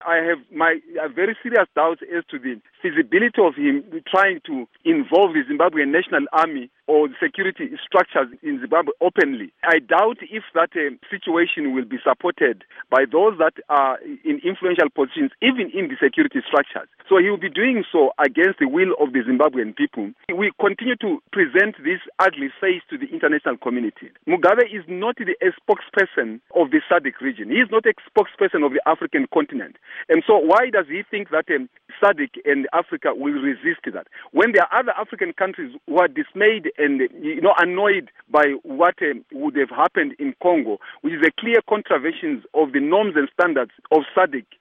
I have my very serious doubts as to the feasibility of him trying to involve the Zimbabwean National Army or the security structures in Zimbabwe openly. I doubt if that situation will be supported by those that are in influential positions, even in the security structures. So he will be doing so against the will of the Zimbabwean people. We continue to present this ugly face to the international community. Mugabe is not a spokesperson of the SADC region. He is not a spokesperson of the African continent. And so why does he think that SADC and Africa will resist that? When there are other African countries who are dismayed and annoyed by what would have happened in Congo, which is a clear contravention of the norms and standards of SADC